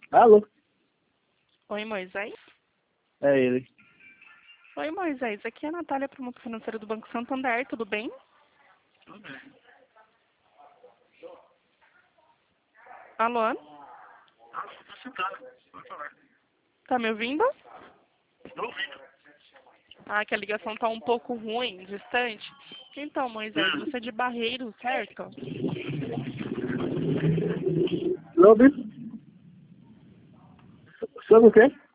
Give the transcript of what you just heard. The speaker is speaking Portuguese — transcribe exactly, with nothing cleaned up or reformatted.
Alô? Oi, Moisés? É ele. Oi, Moisés. Aqui é a Natália, promotora financeira do Banco Santander. Tudo bem? Tudo bem. Alô? Ah, tô sentado. Pode falar. Tá me ouvindo? Tô ouvindo. Ah, que a ligação tá um pouco ruim, distante. Então, Moisés, Hum. você é de Barreiro, certo? Sobre? Sobre o quê?